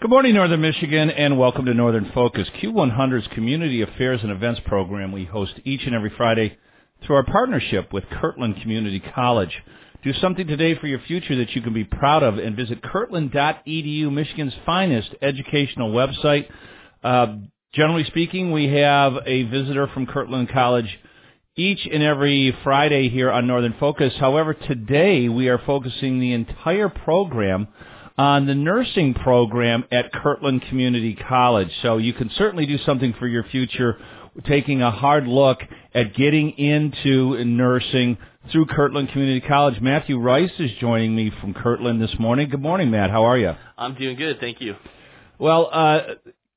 Good morning, Northern Michigan, and welcome to Northern Focus, Q100's Community Affairs and Events program we host each and every Friday through our partnership with Kirtland Community College. Do something today for your future that you can be proud of and visit kirtland.edu, Michigan's finest educational website. Generally speaking, we have a visitor from Kirtland College each and every Friday here on Northern Focus. However, today we are focusing the entire program on the nursing program at Kirtland Community College. So you can certainly do something for your future, taking a hard look at getting into nursing through Kirtland Community College. Matthew Rice is joining me from Kirtland this morning. Good morning, Matt. How are you? I'm doing good, thank you. Well,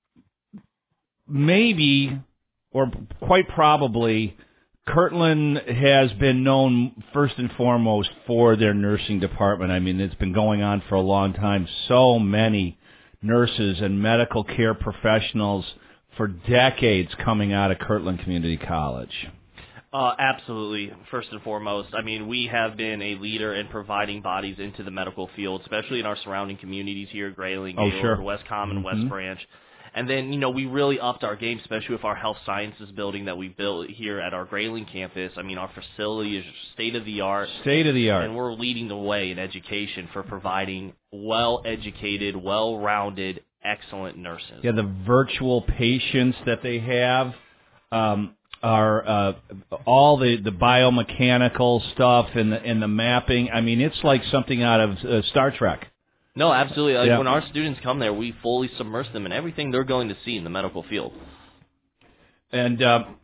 maybe, or quite probably, Kirtland has been known first and foremost for their nursing department. I mean, it's been going on for a long time. So many nurses and medical care professionals for decades coming out of Kirtland Community College. Absolutely. First and foremost, I mean, we have been a leader in providing bodies into the medical field, especially in our surrounding communities here, Grayling, Gaylord, West Common, West Branch. And then, we really upped our game, especially with our health sciences building that we built here at our Grayling campus. I mean, our facility is state-of-the-art. State-of-the-art. And we're leading the way in education for providing well-educated, well-rounded, excellent nurses. Yeah, the virtual patients that they have are all the biomechanical stuff and the mapping. I mean, it's like something out of Star Trek. No, absolutely. When our students come there, we fully submerge them in everything they're going to see in the medical field. And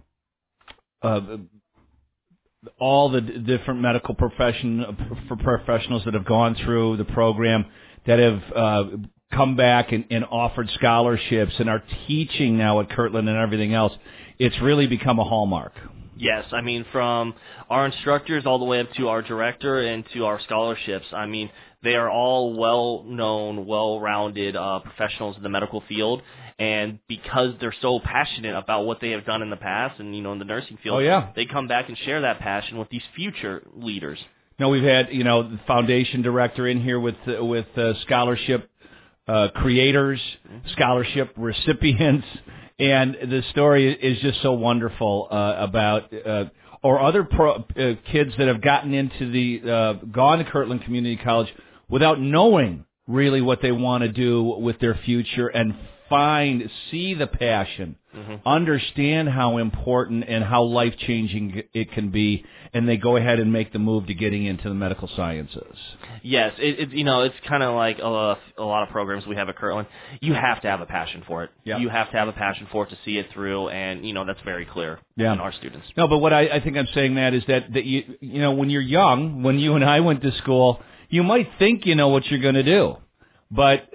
all the different medical professionals that have gone through the program that have come back and offered scholarships and are teaching now at Kirtland and everything else, it's really become a hallmark. Yes, I mean, from our instructors all the way up to our director and to our scholarships, I mean, they are all well-known, well-rounded professionals in the medical field, and because they're so passionate about what they have done in the past and, in the nursing field, they come back and share that passion with these future leaders. No, we've had, the foundation director in here with scholarship creators, scholarship recipients, and the story is just so wonderful about or other kids that have gotten into gone to Kirtland Community College without knowing really what they want to do with their future and see the passion, understand how important and how life-changing it can be, and they go ahead and make the move to getting into the medical sciences. Yes, it's kind of like a lot of programs we have at Kirtland. You have to have a passion for it. Yeah. You have to have a passion for it to see it through, and, that's very clear in our students. No, but what I think I'm saying, Matt, is that when you're young, when you and I went to school, you might think you know what you're going to do, but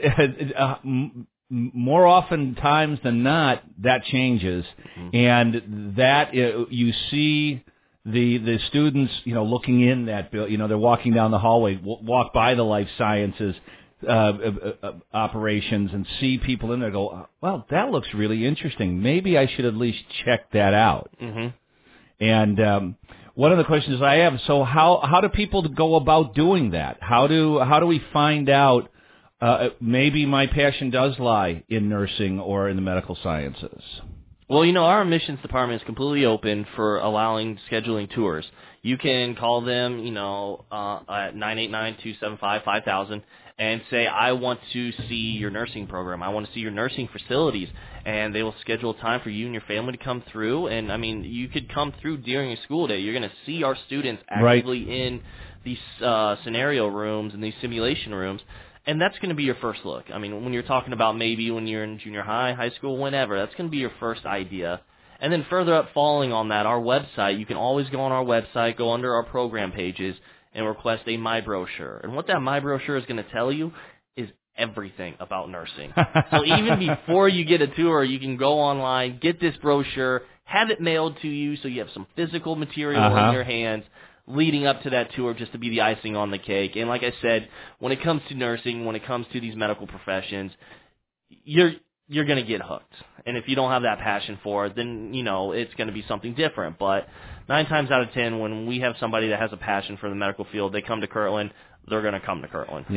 more often times than not, that changes, and that you see the students, looking in that building, they're walking down the hallway, walk by the life sciences operations, and see people in there. Go, well, that looks really interesting. Maybe I should at least check that out. And one of the questions I have: so how do people go about doing that? How do we find out? Maybe my passion does lie in nursing or in the medical sciences. Well, our admissions department is completely open for allowing scheduling tours. You can call them, at 989-275-5000 and say, I want to see your nursing program. I want to see your nursing facilities. And they will schedule time for you and your family to come through. And, I mean, you could come through during a school day. You're going to see our students actively in these scenario rooms and these simulation rooms. And that's going to be your first look. I mean, when you're talking about maybe when you're in junior high, high school, whenever, that's going to be your first idea. And then further up, following on that, our website, you can always go on our website, go under our program pages, and request a My Brochure. And what that My Brochure is going to tell you is everything about nursing. So even before you get a tour, you can go online, get this brochure, have it mailed to you so you have some physical material in your hands, leading up to that tour just to be the icing on the cake. And like I said, when it comes to nursing, when it comes to these medical professions, you're going to get hooked. And if you don't have that passion for it, then, it's going to be something different. But 9 times out of 10, when we have somebody that has a passion for the medical field, they come to Kirtland, they're going to come to Kirtland. Yeah.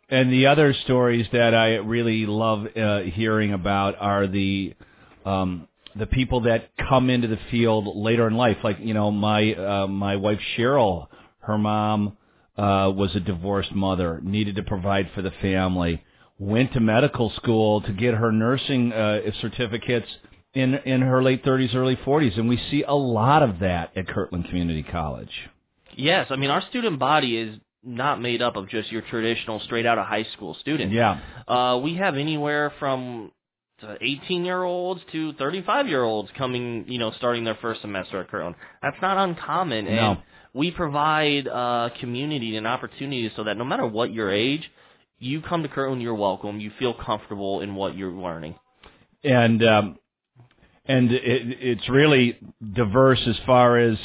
And the other stories that I really love hearing about are the people that come into the field later in life. Like, my wife Cheryl, her mom was a divorced mother, needed to provide for the family, went to medical school to get her nursing certificates in her late 30s, early 40s, and we see a lot of that at Kirtland Community College. Yes, I mean, our student body is not made up of just your traditional straight out of high school student. Yeah. We have anywhere from 18-year-olds to 35-year-olds coming, starting their first semester at Kirtland. That's not uncommon. No. And we provide community and opportunities so that no matter what your age, you come to Kirtland, you're welcome. You feel comfortable in what you're learning. And it's really diverse as far as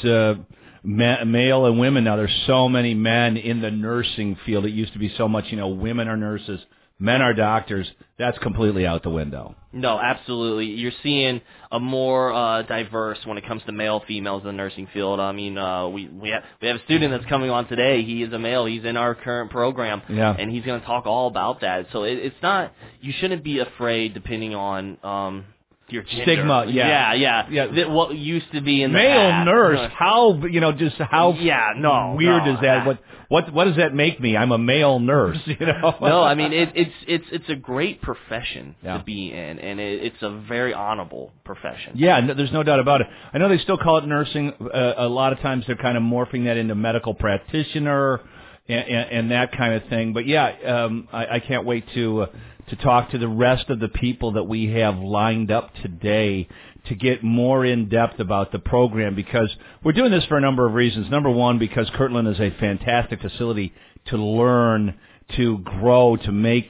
male and women. Now, there's so many men in the nursing field. It used to be so much, women are nurses, men are doctors. That's completely out the window. No, absolutely. You're seeing a more diverse when it comes to male, females in the nursing field. I mean, we have a student that's coming on today. He is a male. He's in our current program, and he's going to talk all about that. So it's not. You shouldn't be afraid, depending on your gender. Stigma, yeah. What used to be in the male past. nurse? How just how weird is that? What does that make me? I'm a male nurse, No, I mean it's a great profession to be in, and it's a very honorable profession. Yeah, there's no doubt about it. I know they still call it nursing. A lot of times they're kind of morphing that into medical practitioner and that kind of thing. But I can't wait to talk to the rest of the people that we have lined up today to get more in depth about the program, because we're doing this for a number of reasons. Number one, because Kirtland is a fantastic facility to learn, to grow, to make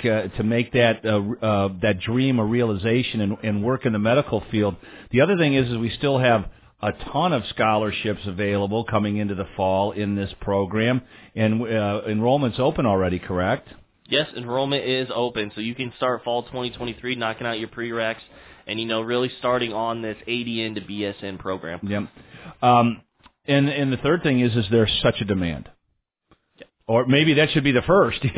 that dream a realization and work in the medical field. The other thing is we still have a ton of scholarships available coming into the fall in this program, and enrollment's open already, correct? Yes, enrollment is open, so you can start fall 2023 knocking out your prereqs and, really starting on this ADN to BSN program. Yep. And the third thing is there's such a demand. Yep. Or maybe that should be the first, put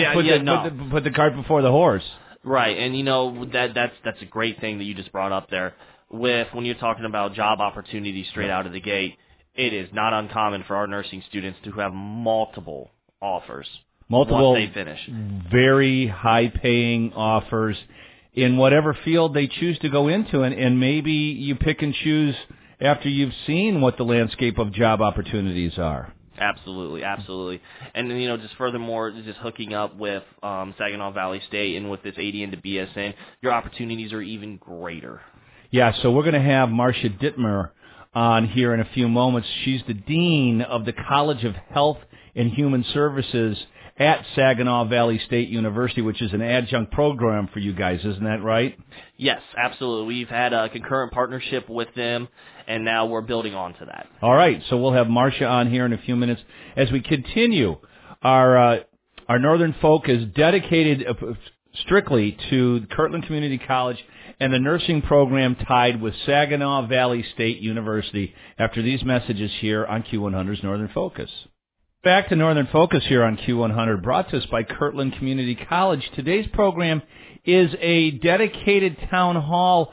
the cart before the horse. Right, and that's a great thing that you just brought up there. When you're talking about job opportunities straight out of the gate, it is not uncommon for our nursing students to have multiple offers. Once they finish. Very high-paying offers in whatever field they choose to go into, and maybe you pick and choose after you've seen what the landscape of job opportunities are. Absolutely. And then, just furthermore, just hooking up with Saginaw Valley State and with this ADN to BSN, your opportunities are even greater. Yeah, so we're going to have Marcia Dittmer on here in a few moments. She's the Dean of the College of Health and Human Services at Saginaw Valley State University, which is an adjunct program for you guys, isn't that right? Yes, absolutely. We've had a concurrent partnership with them, and now we're building on to that. All right, so we'll have Marcia on here in a few minutes as we continue. Our Northern Focus dedicated strictly to Kirtland Community College and the nursing program tied with Saginaw Valley State University after these messages here on Q100's Northern Focus. Back to Northern Focus here on Q100, brought to us by Kirtland Community College. Today's program is a dedicated town hall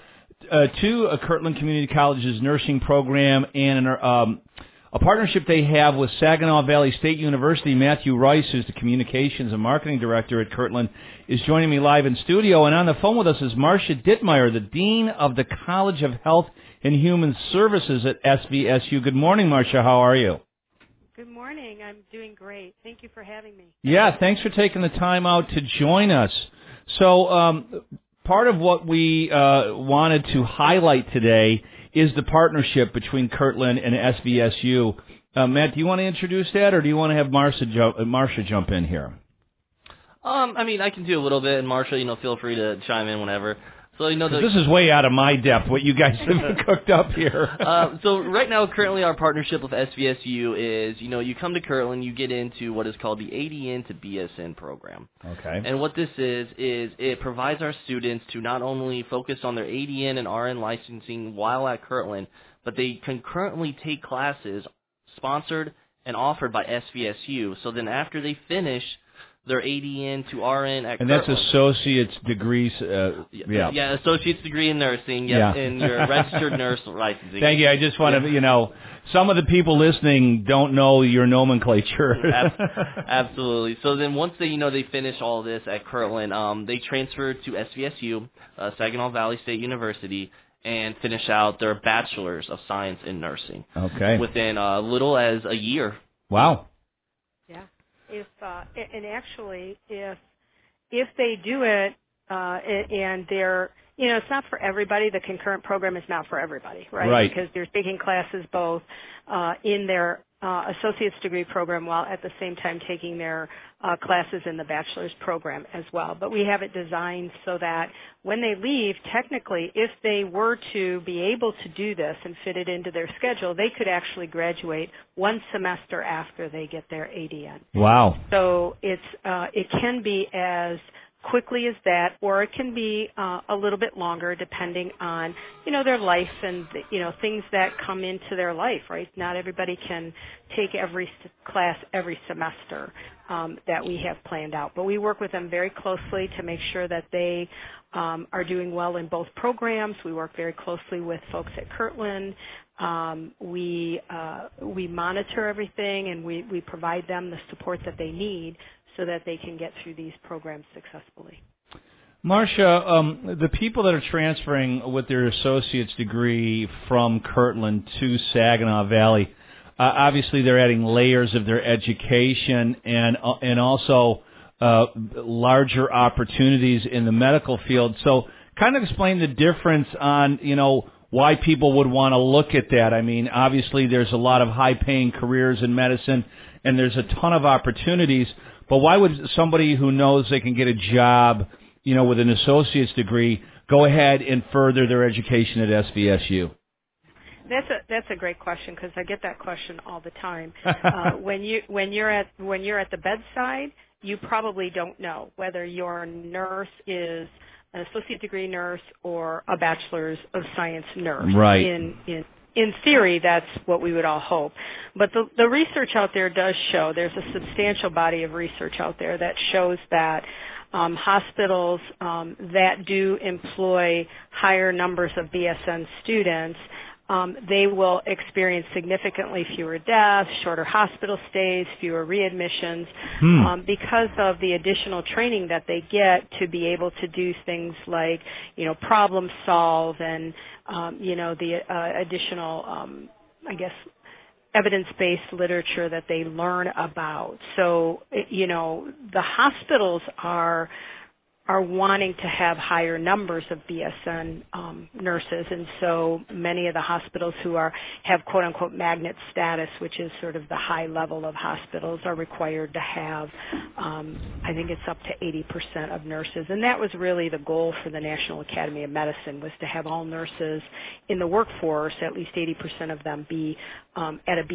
to Kirtland Community College's nursing program and a partnership they have with Saginaw Valley State University. Matthew Rice, who's the Communications and Marketing Director at Kirtland, is joining me live in studio. And on the phone with us is Marcia Dittmer, the Dean of the College of Health and Human Services at SVSU. Good morning, Marcia. How are you? Good morning. I'm doing great. Thank you for having me. Yeah, thanks for taking the time out to join us. So part of what we wanted to highlight today is the partnership between Kirtland and SVSU. Matt, do you want to introduce that, or do you want to have Marcia jump in here? I mean, I can do a little bit, and Marcia, feel free to chime in whenever. So this is way out of my depth, what you guys have cooked up here. So right now, currently our partnership with SVSU is, you come to Kirtland, you get into what is called the ADN to BSN program. Okay. And what this is it provides our students to not only focus on their ADN and RN licensing while at Kirtland, but they concurrently take classes sponsored and offered by SVSU. So then after they finish their ADN to RN at And Kirtland. that's associate's degrees. Yeah, associate's degree in nursing. Yes, and your registered nurse licensing. Thank you. I just want to, some of the people listening don't know your nomenclature. Absolutely. So then once they finish all this at Kirtland, they transfer to SVSU, Saginaw Valley State University, and finish out their Bachelor's of Science in Nursing. Okay. Within little as a year. Wow. Yeah. And actually, if they do it and they're, it's not for everybody. The concurrent program is not for everybody, right? Right. Because they're taking classes both in their associate's degree program while at the same time taking their classes in the bachelor's program as well. But we have it designed so that when they leave, technically, if they were to be able to do this and fit it into their schedule, they could actually graduate one semester after they get their ADN. Wow. So it can be as quickly as that, or it can be a little bit longer depending on, their life and, things that come into their life, right? Not everybody can take every class every semester that we have planned out. But we work with them very closely to make sure that they are doing well in both programs. We work very closely with folks at Kirtland. We monitor everything, and we provide them the support that they need so that they can get through these programs successfully. Marcia, the people that are transferring with their associate's degree from Kirtland to Saginaw Valley, obviously they're adding layers of their education and also larger opportunities in the medical field. So kind of explain the difference on, why people would want to look at that. I mean, obviously there's a lot of high-paying careers in medicine, and there's a ton of opportunities. But why would somebody who knows they can get a job, with an associate's degree, go ahead and further their education at SVSU? That's a great question because I get that question all the time. When you're at the bedside, you probably don't know whether your nurse is an associate degree nurse or a bachelor's of science nurse. Right. In theory, that's what we would all hope. But the research out there does show, there's a substantial body of research out there that shows that hospitals that do employ higher numbers of BSN students, they will experience significantly fewer deaths, shorter hospital stays, fewer readmissions, because of the additional training that they get to be able to do things like, problem solve and, the additional, evidence-based literature that they learn about. So, the hospitals are wanting to have higher numbers of BSN nurses, and so many of the hospitals who have quote-unquote magnet status, which is sort of the high level of hospitals, are required to have, I think it's up to 80% of nurses, and that was really the goal for the National Academy of Medicine, was to have all nurses in the workforce, at least 80% of them, be at a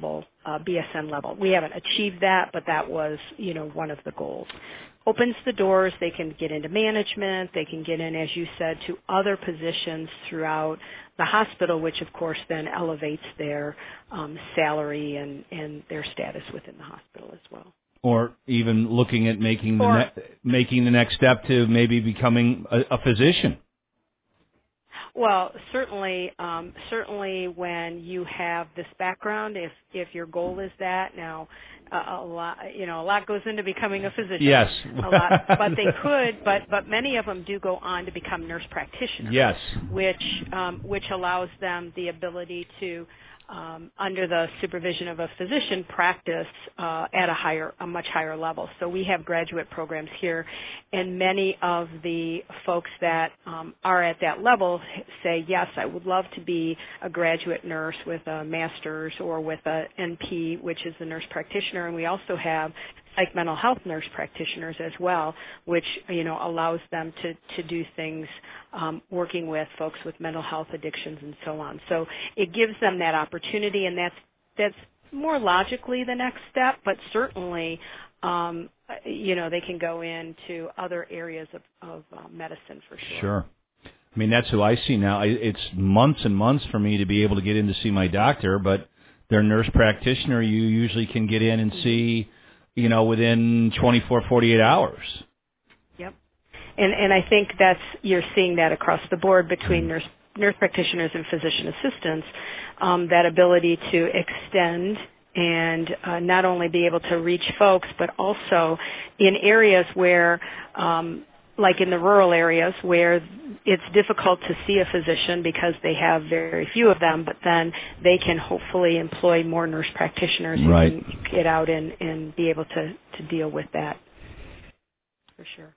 BSN level. We haven't achieved that, but that was, one of the goals. Opens the doors, they can get into management, they can get in, as you said, to other positions throughout the hospital, which of course then elevates their salary and their status within the hospital as well. Or even looking at making the next step to maybe becoming a physician. Well, certainly when you have this background, if your goal is that, now a lot goes into becoming a physician. Yes. A lot, but they could, but many of them do go on to become nurse practitioners. Yes. Which allows them the ability to, under the supervision of a physician, practice at a much higher level. So we have graduate programs here, and many of the folks that are at that level say, yes, I would love to be a graduate nurse with a master's or with a NP, which is the nurse practitioner, and we also have psych mental health nurse practitioners as well, which allows them to do things working with folks with mental health addictions and so on. So it gives them that opportunity, and that's more logically the next step, but certainly they can go into other areas of medicine for sure. Sure. I mean, that's who I see now. It's months and months for me to be able to get in to see my doctor, but their nurse practitioner, you usually can get in and see within 24, 48 hours. Yep. And I think you're seeing that across the board between nurse practitioners and physician assistants, that ability to extend and not only be able to reach folks, but also in areas where, like in the rural areas where it's difficult to see a physician because they have very few of them, but then they can hopefully employ more nurse practitioners who can get out and be able to deal with that, for sure.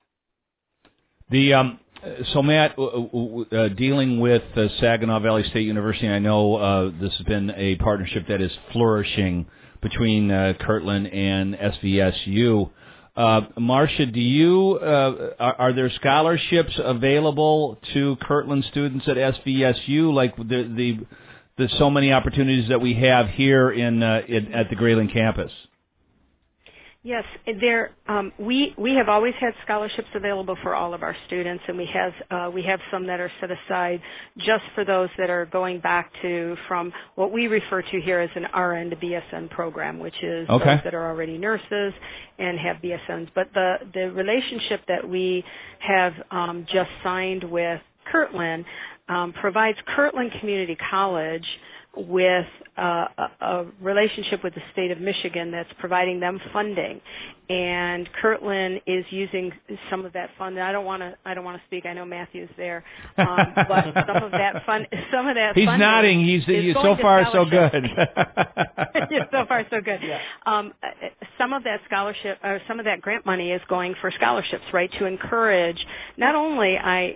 So, Matt, dealing with Saginaw Valley State University, I know this has been a partnership that is flourishing between Kirtland and SVSU. Marcia, are there scholarships available to Kirtland students at SVSU, like the so many opportunities that we have here at the Grayling campus? Yes, we have always had scholarships available for all of our students, and we have some that are set aside just for those that are going back from what we refer to here as an RN to BSN program, which is those that are already nurses and have BSNs. But the relationship that we have just signed with Kirtland provides Kirtland Community College with a relationship with the state of Michigan that's providing them funding, and Kirtland is using some of that fund. I don't want to speak. I know Matthew's there, but some of that He's nodding. He's so far so good. So far so good. Yeah. Some of that scholarship or some of that grant money is going for scholarships, right? To encourage not only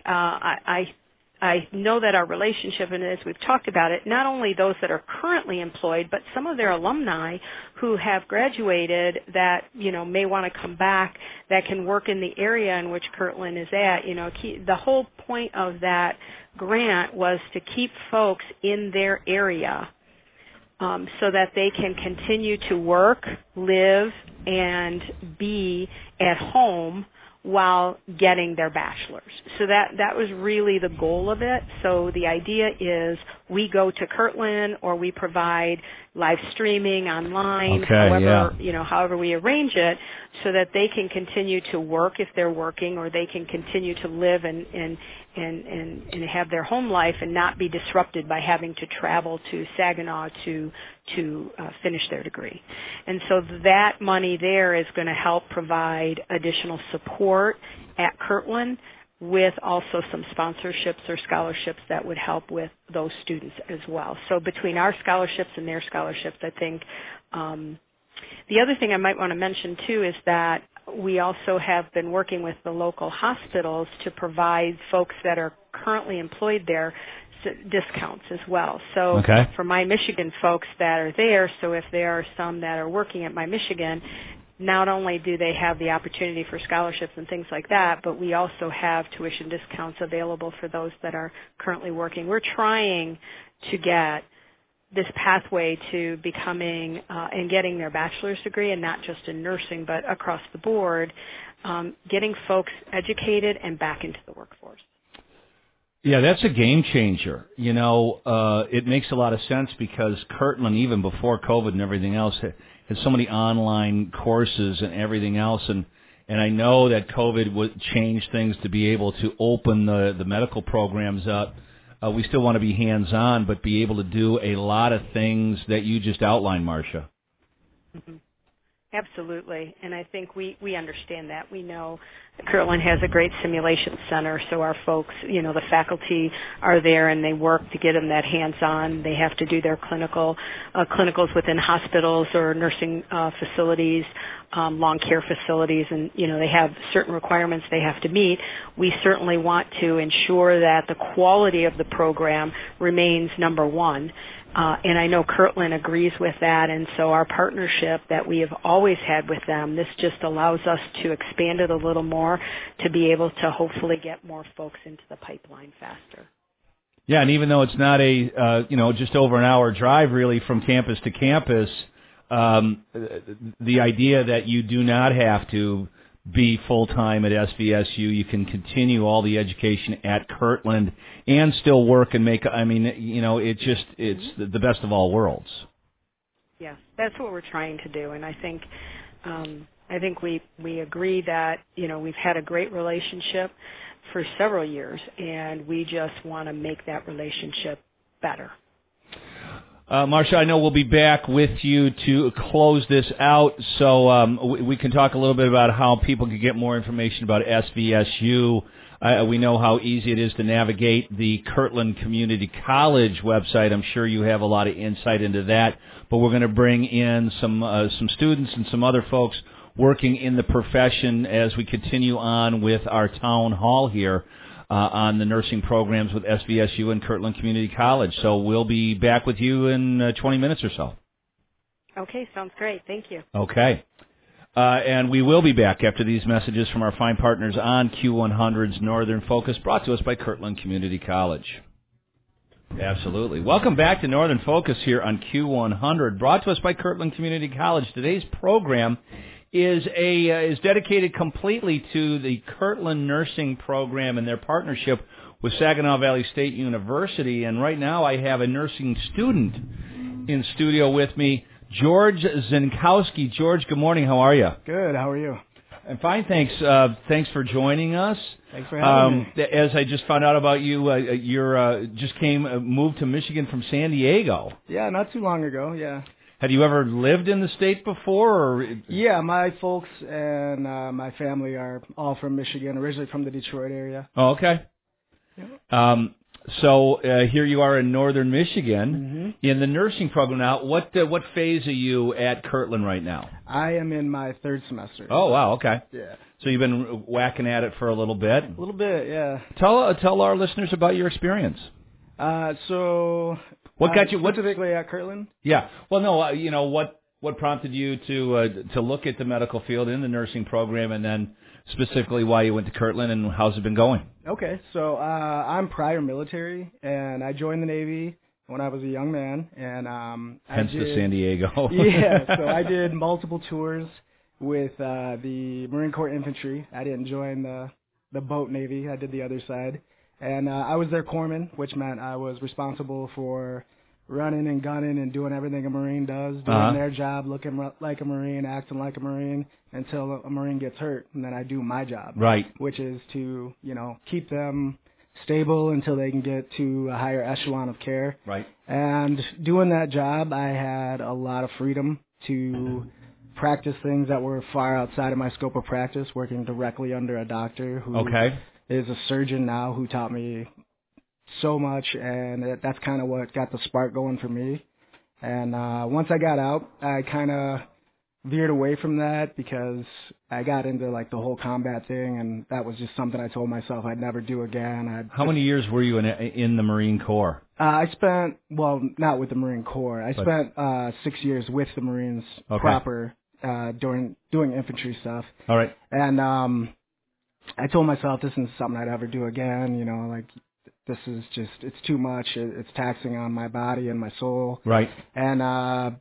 I know that our relationship, and as we've talked about it, not only those that are currently employed, but some of their alumni who have graduated that, may want to come back, that can work in the area in which Kirtland is at. The whole point of that grant was to keep folks in their area so that they can continue to work, live, and be at home while getting their bachelor's. So that was really the goal of it. So the idea is we go to Kirtland or we provide live streaming online, however we arrange it, so that they can continue to work if they're working, or they can continue to live and have their home life and not be disrupted by having to travel to Saginaw to finish their degree. And so that money there is going to help provide additional support at Kirtland, with also some sponsorships or scholarships that would help with those students as well. So between our scholarships and their scholarships, I think the other thing I might want to mention too is that we also have been working with the local hospitals to provide folks that are currently employed there discounts as well. So for My Michigan folks that are there, so if there are some that are working at My Michigan, not only do they have the opportunity for scholarships and things like that, but we also have tuition discounts available for those that are currently working. We're trying to get this pathway to becoming and getting their bachelor's degree, and not just in nursing, but across the board, getting folks educated and back into the workforce. Yeah, that's a game changer. It makes a lot of sense because Kirtland, even before COVID and everything else, had so many online courses and everything else, and I know that COVID would change things to be able to open the medical programs up. We still want to be hands-on, but be able to do a lot of things that you just outlined, Marcia. Mm-hmm. Absolutely, and I think we understand that. We know Kirtland has a great simulation center, so our folks, the faculty are there and they work to get them that hands-on. They have to do their clinicals within hospitals or nursing facilities, long care facilities, and, they have certain requirements they have to meet. We certainly want to ensure that the quality of the program remains number one. And I know Kirtland agrees with that, and so our partnership that we have always had with them, this just allows us to expand it a little more to be able to hopefully get more folks into the pipeline faster. Yeah, and even though it's not just over an hour drive really from campus to campus, the idea that you do not have to be full-time at SVSU. You can continue all the education at Kirtland and still work and make, it's the best of all worlds. Yes, that's what we're trying to do, and I think I think we agree that, we've had a great relationship for several years, and we just want to make that relationship better. Marcia, I know we'll be back with you to close this out, so we can talk a little bit about how people can get more information about SVSU. We know how easy it is to navigate the Kirtland Community College website. I'm sure you have a lot of insight into that, but we're going to bring in some students and some other folks working in the profession as we continue on with our town hall here on the nursing programs with SVSU and Kirtland Community College. So we'll be back with you in 20 minutes or so. Okay, sounds great. Thank you. Okay. And we will be back after these messages from our fine partners on Q100's Northern Focus, brought to us by Kirtland Community College. Absolutely. Welcome back to Northern Focus here on Q100, brought to us by Kirtland Community College. Today's program is dedicated completely to the Kirtland Nursing Program and their partnership with Saginaw Valley State University. And right now I have a nursing student in studio with me, George Zinkowski. George, good morning. How are you? Good. How are you? I'm fine, thanks. Thanks for joining us. Thanks for having me. As I just found out about you, you're moved to Michigan from San Diego. Yeah, not too long ago. Yeah. Have you ever lived in the state before? Or? Yeah, my folks and my family are all from Michigan, originally from the Detroit area. Oh, okay. Yeah. So here you are in northern Michigan in the nursing program now. What phase are you at Kirtland right now? I am in my third semester. Oh, wow, okay. Yeah. So you've been whacking at it for a little bit? A little bit, yeah. Tell our listeners about your experience. What got you specifically at Kirtland? Yeah. Well, no, what prompted you to look at the medical field in the nursing program, and then specifically why you went to Kirtland and how's it been going? Okay, so I'm prior military, and I joined the Navy when I was a young man, and hence the San Diego. Yeah, so I did multiple tours with the Marine Corps Infantry. I didn't join the boat Navy. I did the other side, and I was their corpsman, which meant I was responsible for running and gunning and doing everything a Marine does, doing their job, looking like a Marine, acting like a Marine until a Marine gets hurt, and then I do my job, right? Which is to keep them stable until they can get to a higher echelon of care, right? And doing that job, I had a lot of freedom to practice things that were far outside of my scope of practice, working directly under a doctor who is a surgeon now, who taught me so much, and that's kind of what got the spark going for me. And once I got out, I kind of veered away from that because I got into like the whole combat thing, and that was just something I told myself I'd never do again. How many years were you in the Marine Corps? I spent, not with the Marine Corps. I spent 6 years with the Marines proper, doing infantry stuff. All right. And I told myself this isn't something I'd ever do again, this is just, it's too much. It's taxing on my body and my soul. Right. And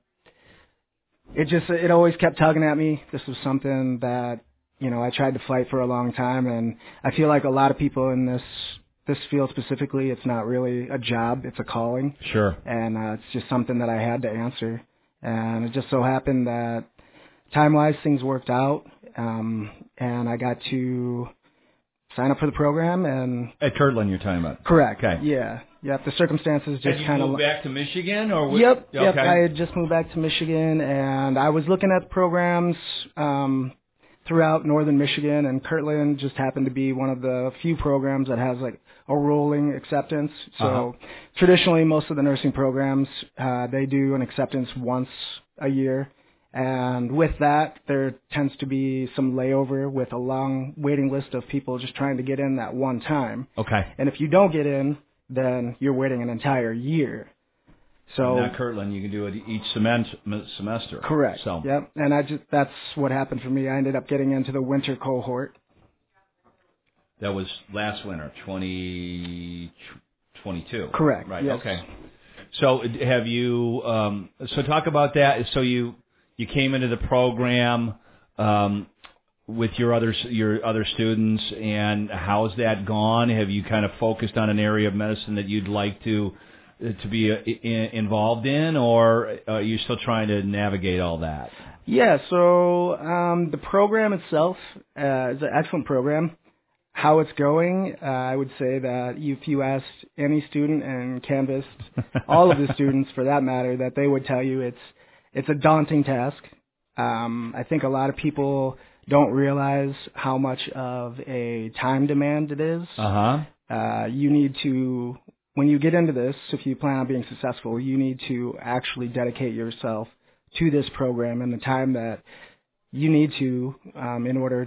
it always kept tugging at me. This was something that, I tried to fight for a long time. And I feel like a lot of people in this field specifically, it's not really a job. It's a calling. Sure. And it's just something that I had to answer. And it just so happened that time-wise things worked out. And I got to sign up for the program. And at Kirtland you're talking about? Correct. Okay. Yeah. Yep. The circumstances just kind of... moved back to Michigan? Or Yep. Okay. Yep. I had just moved back to Michigan, and I was looking at programs throughout northern Michigan, and Kirtland just happened to be one of the few programs that has like a rolling acceptance. So traditionally most of the nursing programs, they do an acceptance once a year. And with that, there tends to be some layover with a long waiting list of people just trying to get in that one time. Okay. And if you don't get in, then you're waiting an entire year. So at Kirtland, you can do it each semester. Correct. So. Yep. And that's what happened for me. I ended up getting into the winter cohort. That was last winter, 2022. Correct. Right. Yes. Okay. So have you? So talk about that. So you came into the program with your other students, and how's that gone? Have you kind of focused on an area of medicine that you'd like to to be involved in, or are you still trying to navigate all that? Yeah, so the program itself is an excellent program. How it's going, I would say that if you asked any student and canvassed all of the students for that matter, that they would tell you it's a daunting task. I think a lot of people don't realize how much of a time demand it is. You need to, when you get into this, if you plan on being successful, you need to actually dedicate yourself to this program and the time that you need to in order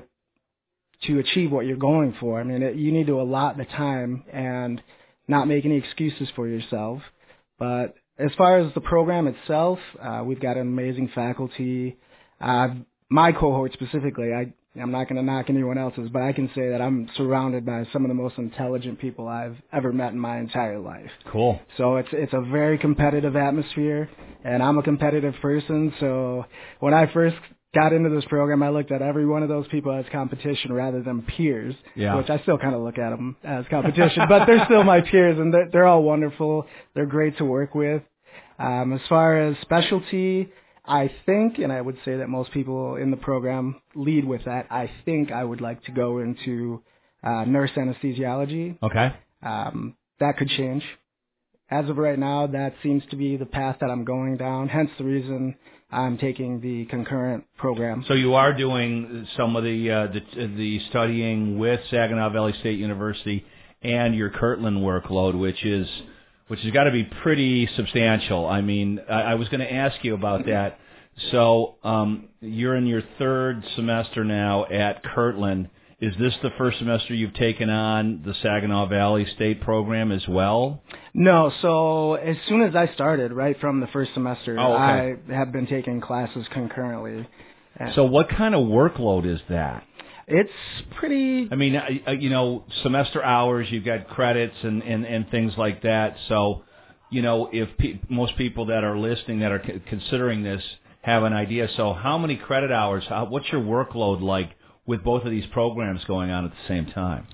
to achieve what you're going for. I mean, you need to allot the time and not make any excuses for yourself. But as far as the program itself, we've got an amazing faculty. My cohort specifically, I'm not going to knock anyone else's, but I can say that I'm surrounded by some of the most intelligent people I've ever met in my entire life. Cool. So it's a very competitive atmosphere, and I'm a competitive person. So when I first got into this program, I looked at every one of those people as competition rather than peers, which I still kind of look at them as competition, but they're still my peers, and they're all wonderful. They're great to work with. As far as specialty, I think, and I would say that most people in the program lead with that, I think I would like to go into nurse anesthesiology. Okay. That could change. As of right now, that seems to be the path that I'm going down, hence the reason I'm taking the concurrent program. So you are doing some of the studying with Saginaw Valley State University and your Kirtland workload, which has got to be pretty substantial. I mean, I was going to ask you about that. So you're in your third semester now at Kirtland. Is this the first semester you've taken on the Saginaw Valley State program as well? No. So as soon as I started, right from the first semester, I have been taking classes concurrently. So what kind of workload is that? It's pretty... I mean, semester hours, you've got credits and things like that. So, if most people that are listening that are considering this have an idea. So how many credit hours, what's your workload like with both of these programs going on at the same time?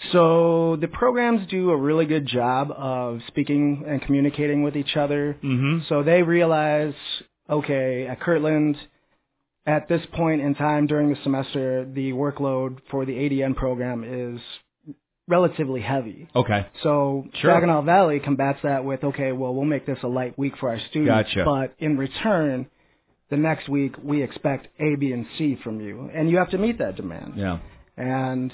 So the programs do a really good job of speaking and communicating with each other. Mm-hmm. So they realize, okay, at Kirtland, at this point in time during the semester, the workload for the ADN program is relatively heavy. Okay. So Saginaw Valley combats that with, okay, well, we'll make this a light week for our students. Gotcha. But in return, the next week we expect A, B, and C from you. And you have to meet that demand. Yeah. And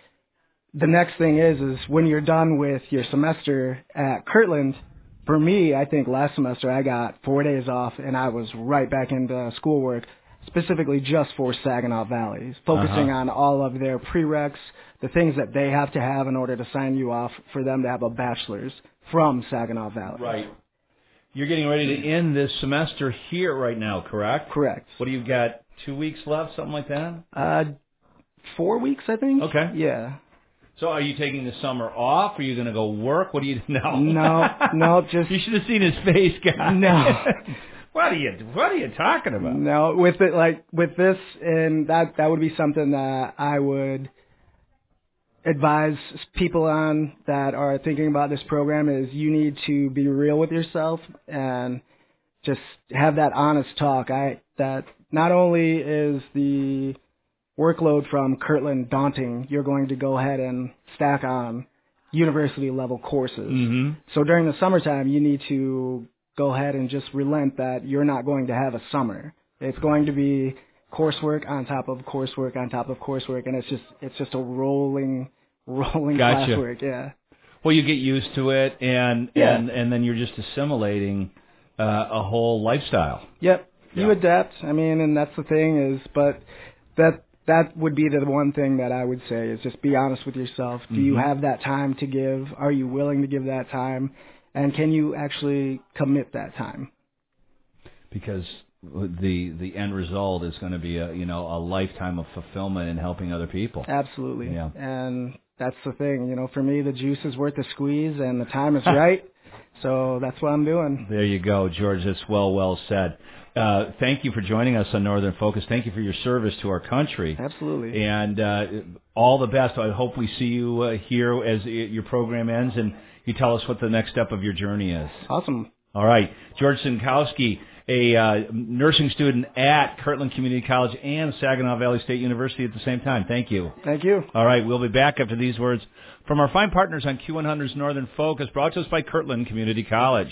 the next thing is when you're done with your semester at Kirtland, for me, I think last semester I got 4 days off and I was right back into schoolwork, specifically just for Saginaw Valley, focusing on all of their prereqs, the things that they have to have in order to sign you off for them to have a bachelor's from Saginaw Valley. Right. You're getting ready to end this semester here right now, correct? Correct. What do you got, 2 weeks left, something like that? 4 weeks, I think. Okay. Yeah. So are you taking the summer off? Are you going to go work? What do you know? No, just... You should have seen his face, guy. No. What are you talking about? No, with this, and that would be something that I would advise people on that are thinking about this program is you need to be real with yourself and just have that honest talk. That not only is the workload from Kirtland daunting, you're going to go ahead and stack on university level courses. Mm-hmm. So during the summertime, you need to go ahead and just relent that you're not going to have a summer. It's going to be coursework on top of coursework on top of coursework, and it's just a rolling classwork. Yeah. Well, you get used to it, and then you're just assimilating a whole lifestyle. Yep. You adapt. I mean, and that's the thing is, but that would be the one thing that I would say is just be honest with yourself. Do you have that time to give? Are you willing to give that time? And can you actually commit that time? Because the end result is going to be a lifetime of fulfillment in helping other people. Absolutely. Yeah. And that's the thing. For me, the juice is worth the squeeze, and the time is right. So that's what I'm doing. There you go, George. That's well said. Thank you for joining us on Northern Focus. Thank you for your service to our country. Absolutely. And all the best. I hope we see you here as your program ends. And you tell us what the next step of your journey is. Awesome. All right. George Sinkowski, a nursing student at Kirtland Community College and Saginaw Valley State University at the same time. Thank you. Thank you. All right. We'll be back after these words from our fine partners on Q100's Northern Focus, brought to us by Kirtland Community College.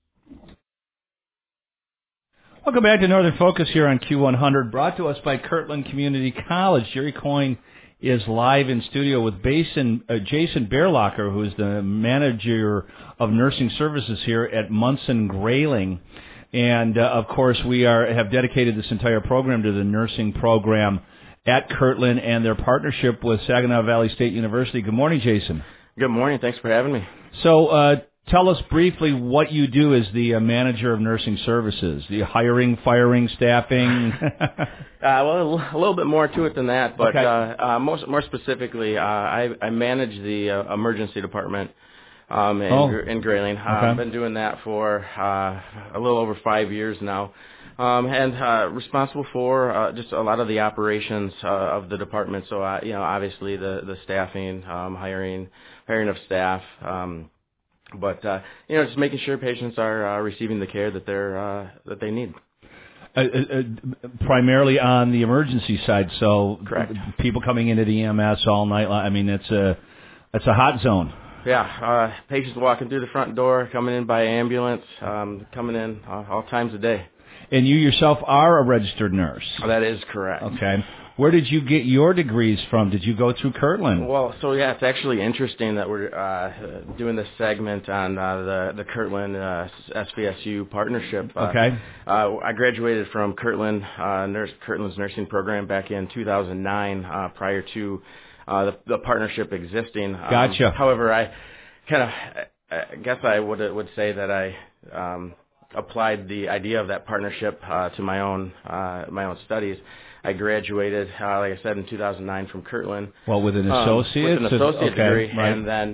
Welcome back to Northern Focus here on Q100, brought to us by Kirtland Community College. Jerry Coyne is live in studio with Jason Bearlocker, who is the manager of nursing services here at Munson Grayling. And, of course, we have dedicated this entire program to the nursing program at Kirtland and their partnership with Saginaw Valley State University. Good morning, Jason. Good morning. Thanks for having me. So, tell us briefly what you do as the manager of nursing services. The hiring, firing, staffing? Well, a little bit more to it than that, but okay. More specifically, I manage the emergency department in Grayling. Okay. I've been doing that for a little over 5 years now, and responsible for just a lot of the operations of the department. So, obviously the staffing, hiring of staff. But just making sure patients are receiving the care that they need. Primarily on the emergency side, so correct. People coming into the EMS all night. I mean, it's a hot zone. Yeah, patients walking through the front door, coming in by ambulance, coming in all times of day. And you yourself are a registered nurse. That is correct. Okay. Where did you get your degrees from? Did you go through Kirtland? Well, it's actually interesting that we're doing this segment on the Kirtland SVSU partnership. Okay. I graduated from Kirtland's nursing program back in 2009, prior to the partnership existing. Gotcha. However, I guess I would say that I applied the idea of that partnership to my own studies. I graduated, like I said, in 2009 from Kirtland. Well, with an associate? With an associate degree. Right. And then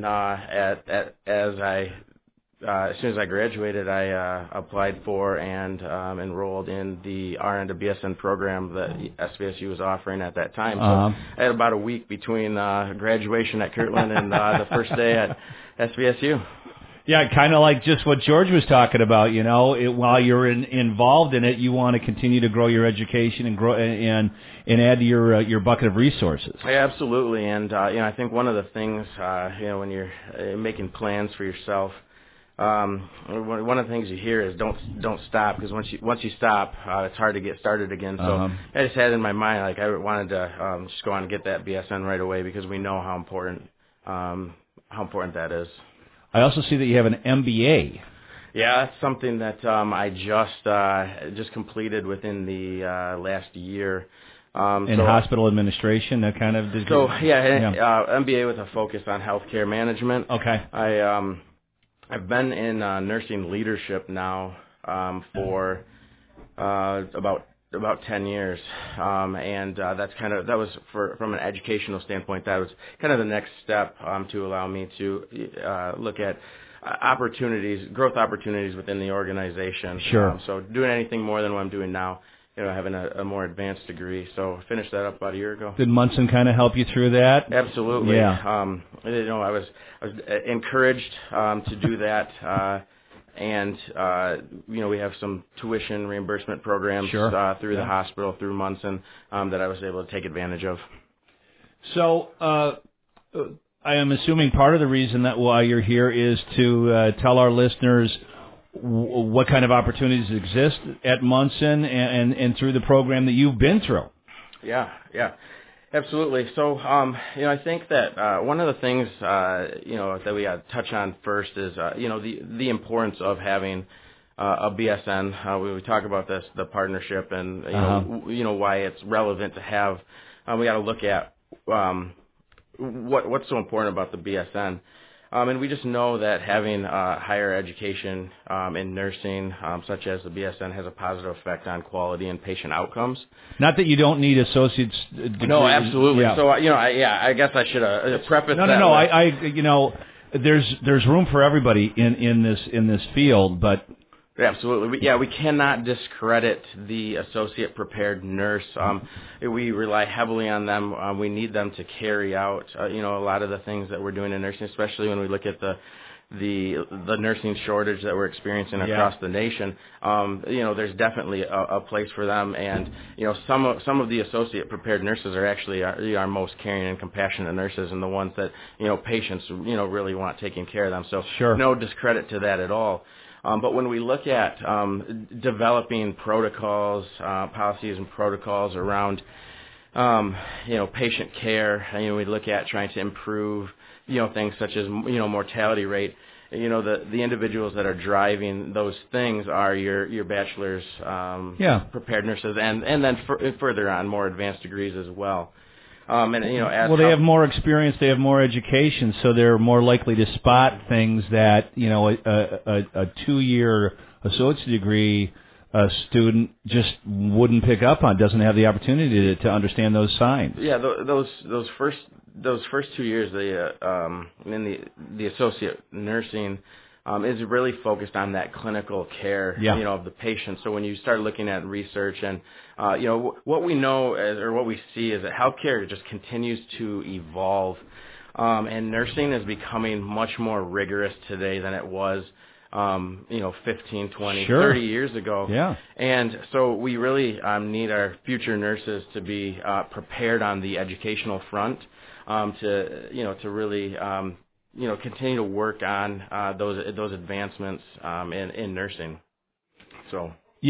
as soon as I graduated, I applied for and enrolled in the RN to BSN program that SVSU was offering at that time. So I had about a week between graduation at Kirtland and the first day at SVSU. Yeah, kind of like just what George was talking about. While you're involved in it, you want to continue to grow your education and grow and add to your bucket of resources. Yeah, absolutely. And I think one of the things when you're making plans for yourself, one of the things you hear is don't stop, because once you stop, it's hard to get started again. So I just had in my mind, like, I wanted to just go on and get that BSN right away, because we know how important that is. I also see that you have an MBA. Yeah, that's something that I just completed within the last year. In hospital administration, that kind of degree? So MBA with a focus on healthcare management. Okay. I've been in nursing leadership now for about 10 years, and that was from an educational standpoint. That was kind of the next step to allow me to look at growth opportunities within the organization. Sure. So doing anything more than what I'm doing now, having a more advanced degree. So I finished that up about a year ago. Did Munson kind of help you through that? Absolutely. Yeah. I was encouraged to do that. And we have some tuition reimbursement programs sure. Through the hospital, through Munson, that I was able to take advantage of. So I am assuming part of the reason that why you're here is to tell our listeners what kind of opportunities exist at Munson and through the program that you've been through. Yeah. Absolutely. So, I think that one of the things, that we got to touch on first is, the importance of having a BSN. We talk about the partnership, and why it's relevant to have. We got to look at what's so important about the BSN. And we just know that having higher education in nursing, such as the BSN, has a positive effect on quality and patient outcomes. Not that you don't need associates. No, absolutely. Yeah. So, I guess I should preface that. No. There's room for everybody in this field, but. Absolutely. We cannot discredit the associate prepared nurse. We rely heavily on them. We need them to carry out, a lot of the things that we're doing in nursing, especially when we look at the the nursing shortage that we're experiencing across the nation, there's definitely a place for them. And some of the associate prepared nurses are actually our most caring and compassionate nurses, and the ones that patients really want taking care of them. So no discredit to that at all. But when we look at developing protocols, policies and protocols around patient care, we look at trying to improve things such as mortality rate. The individuals that are driving those things are your bachelor's prepared nurses, and then further on more advanced degrees as well. They have more experience, they have more education, so they're more likely to spot things that a 2-year associate degree student just wouldn't pick up on, doesn't have the opportunity to understand those signs. Yeah, those first 2 years, in the associate nursing is really focused on that clinical care, of the patient. So when you start looking at research and, what we know or what we see is that healthcare just continues to evolve, and nursing is becoming much more rigorous today than it was, 15, 20, 30 years ago. Yeah. And so we really need our future nurses to be prepared on the educational front, to really continue to work on those advancements in nursing. So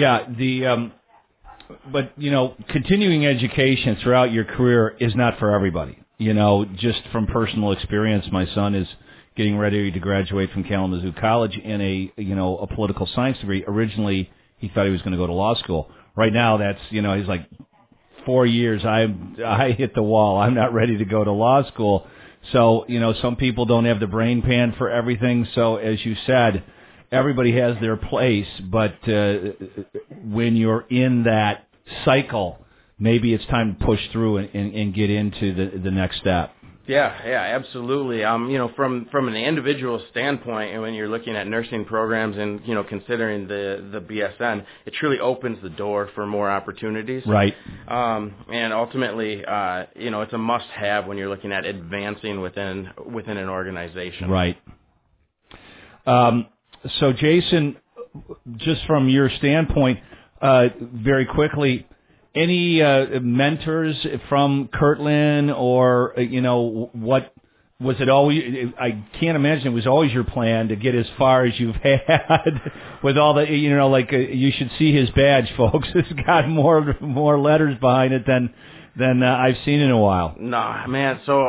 but continuing education throughout your career is not for everybody. Just from personal experience, my son is getting ready to graduate from Kalamazoo College in a political science degree. Originally, he thought he was going to go to law school. Right now, that's he's like 4 years. I hit the wall. I'm not ready to go to law school. So, some people don't have the brain pan for everything. So, as you said, everybody has their place. But when you're in that cycle, maybe it's time to push through and get into the next step. Yeah, absolutely. From an individual standpoint, and when you're looking at nursing programs and considering the BSN, it truly opens the door for more opportunities. Right. And ultimately, it's a must-have when you're looking at advancing within an organization. Right. So, Jason, just from your standpoint, very quickly, any mentors from Kirtland, or what was it always? I can't imagine it was always your plan to get as far as you've had with all the you should see his badge, folks. It's got more letters behind it than I've seen in a while. No, man. So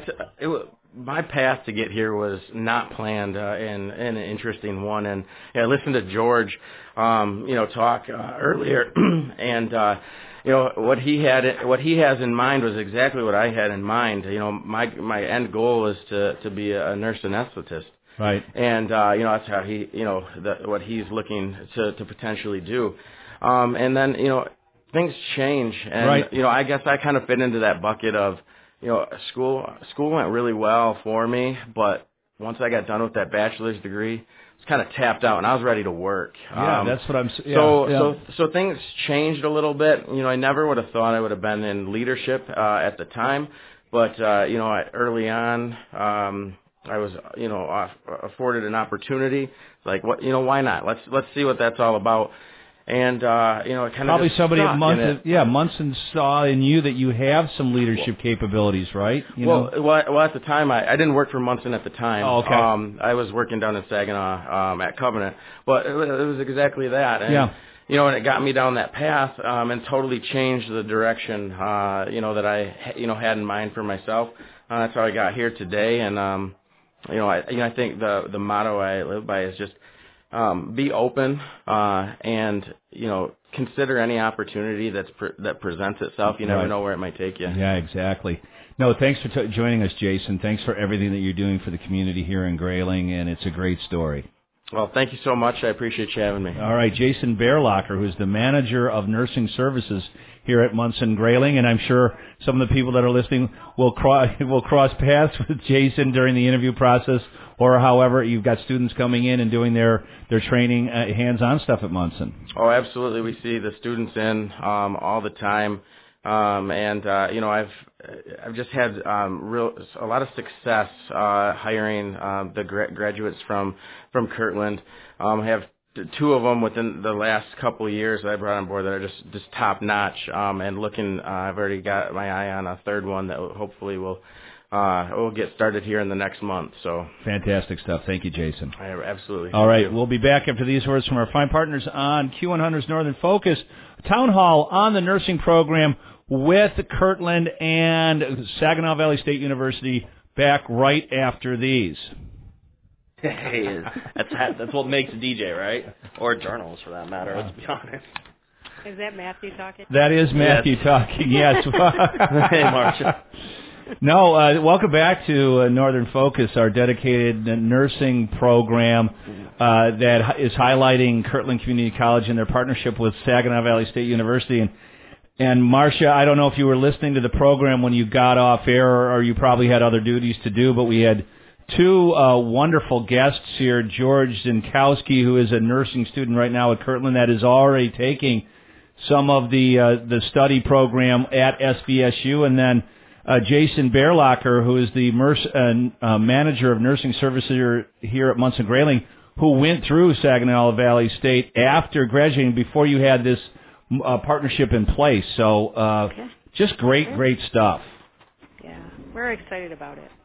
my path to get here was not planned, and an interesting one. And I listened to George, talk earlier, and. What he has in mind was exactly what I had in mind. My end goal is to be a nurse anesthetist. Right. And that's how he, what he's looking to potentially do. And then things change, and right. I guess I kind of fit into that bucket of school went really well for me, but once I got done with that bachelor's degree, kind of tapped out, and I was ready to work. Yeah, that's what I'm. Yeah, so things changed a little bit. I never would have thought I would have been in leadership at the time, but early on, I was afforded an opportunity. Like, why not? Let's see what that's all about. And it kind of probably somebody at Munson saw in you that you have some leadership capabilities, right? Well, at the time I didn't work for Munson at the time. Oh, okay. I was working down in Saginaw at Covenant, but it was exactly that. And, and it got me down that path and totally changed the direction that I had in mind for myself. That's how I got here today. And I think the motto I live by is just. Be open and consider any opportunity that presents itself. You never know where it might take you. Yeah, exactly. No, thanks for joining us, Jason. Thanks for everything that you're doing for the community here in Grayling, and it's a great story. Well, thank you so much. I appreciate you having me. All right, Jason Bearlocker, who's the manager of nursing services here at Munson Grayling, and I'm sure some of the people that are listening will cross paths with Jason during the interview process, or however you've got students coming in and doing their training, hands-on stuff at Munson. Oh, absolutely. We see the students in all the time. I've just had a lot of success hiring the graduates from Kirtland. I have two of them within the last couple of years that I brought on board that are just top notch. And looking, I've already got my eye on a third one that hopefully will get started here in the next month. So fantastic stuff. Thank you, Jason. Absolutely. All right, we'll be back after these words from our fine partners on Q100's Northern Focus Town Hall on the nursing program with Kirtland and Saginaw Valley State University. Back right after these. Hey, that's what makes a DJ, right? Or a journalist, for that matter. Let's be honest. Is that Matthew talking? That is Matthew talking. Yes. Hey, Marcia. No, welcome back to Northern Focus, our dedicated nursing program that is highlighting Kirtland Community College and their partnership with Saginaw Valley State University. And Marcia, I don't know if you were listening to the program when you got off air, or you probably had other duties to do, but we had two wonderful guests here. George Zinkowski, who is a nursing student right now at Kirtland that is already taking some of the study program at SVSU, and then Jason Bearlocker, who is the manager of nursing services here at Munson Grayling, who went through Saginaw Valley State after graduating before you had this partnership in place. So just great stuff. Yeah, we're excited about it.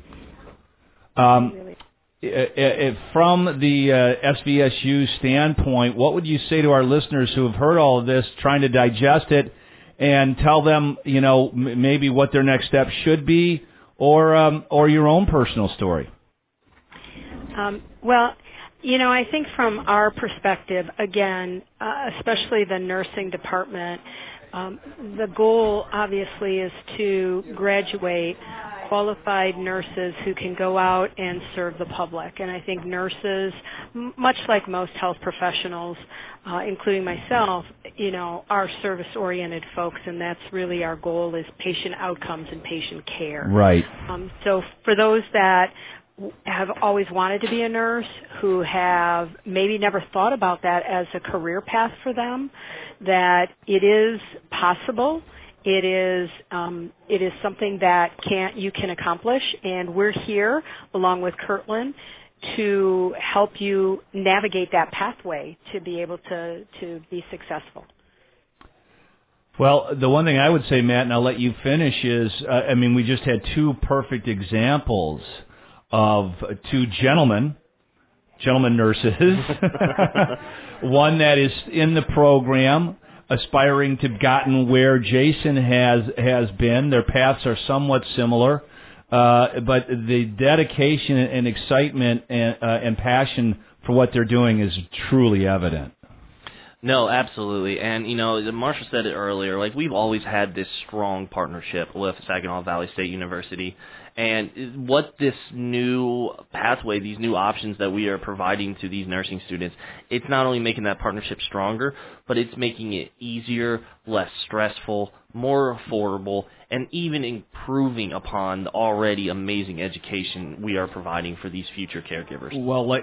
From the SVSU standpoint, what would you say to our listeners who have heard all of this, trying to digest it, and tell them, maybe what their next step should be, or your own personal story? Well, I think from our perspective, again, especially the nursing department, the goal obviously is to graduate qualified nurses who can go out and serve the public. And I think nurses, much like most health professionals, including myself, are service-oriented folks, and that's really our goal, is patient outcomes and patient care. Right. So for those that have always wanted to be a nurse, who have maybe never thought about that as a career path for them, that it is possible. It is something that you can accomplish, and we're here along with Kirtland to help you navigate that pathway to be able to be successful. Well, the one thing I would say, Matt, and I'll let you finish, is we just had two perfect examples of two gentlemen nurses, one that is in the program, aspiring to gotten where Jason has been. Their paths are somewhat similar, but the dedication and excitement and passion for what they're doing is truly evident. No, absolutely. And, Marcia said it earlier, we've always had this strong partnership with Saginaw Valley State University. And what this new pathway, these new options that we are providing to these nursing students, it's not only making that partnership stronger, but it's making it easier, less stressful, more affordable, and even improving upon the already amazing education we are providing for these future caregivers. Well,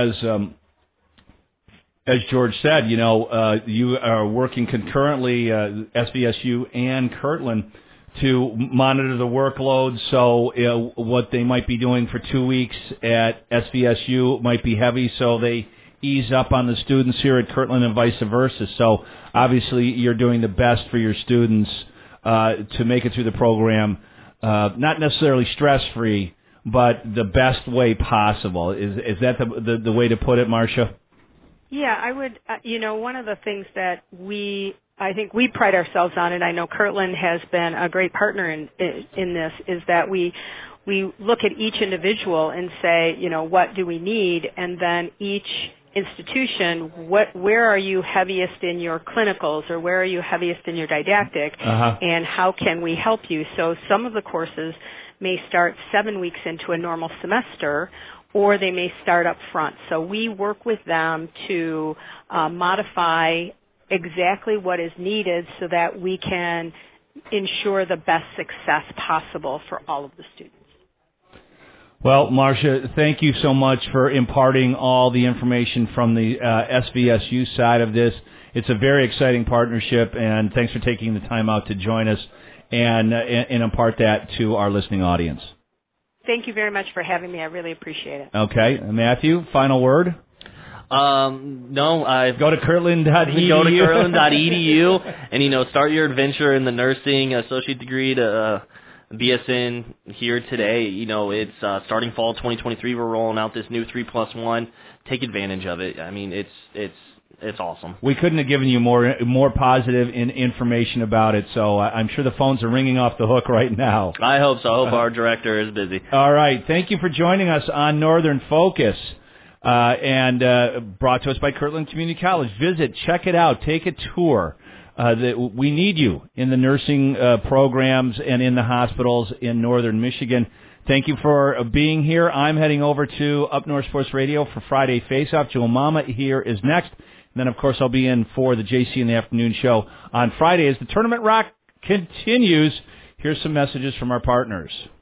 as George said, you are working concurrently, SVSU and Kirtland, to monitor the workload. So what they might be doing for 2 weeks at SVSU might be heavy, so they ease up on the students here at Kirtland and vice versa. So obviously you're doing the best for your students to make it through the program, not necessarily stress-free, but the best way possible. Is that the way to put it, Marcia? Yeah, I would, one of the things that I think we pride ourselves on, and I know Kirtland has been a great partner in this, is that we look at each individual and say, what do we need? And then each institution, where are you heaviest in your clinicals, or where are you heaviest in your didactic, and how can we help you? So some of the courses may start 7 weeks into a normal semester, or they may start up front. So we work with them to modify exactly what is needed so that we can ensure the best success possible for all of the students. Well, Marcia, thank you so much for imparting all the information from the SVSU side of this. It's a very exciting partnership, and thanks for taking the time out to join us and impart that to our listening audience. Thank you very much for having me. I really appreciate it. Okay. Matthew, final word? No, go to Kirtland.edu. Go to Kirtland.edu and, start your adventure in the nursing associate degree to BSN here today. It's starting fall 2023. We're rolling out this new 3+1. Take advantage of it. I mean, it's awesome. We couldn't have given you more positive information about it, so I'm sure the phones are ringing off the hook right now. I hope so. I hope our director is busy. All right. Thank you for joining us on Northern Focus, and brought to us by Kirtland Community College. Visit, check it out, take a tour. We need you in the nursing programs and in the hospitals in northern Michigan. Thank you for being here. I'm heading over to Up North Sports Radio for Friday Face-Off. Joe Mama here is next. And then, of course, I'll be in for the JC in the Afternoon show on Friday as the Tournament Rock continues. Here's some messages from our partners.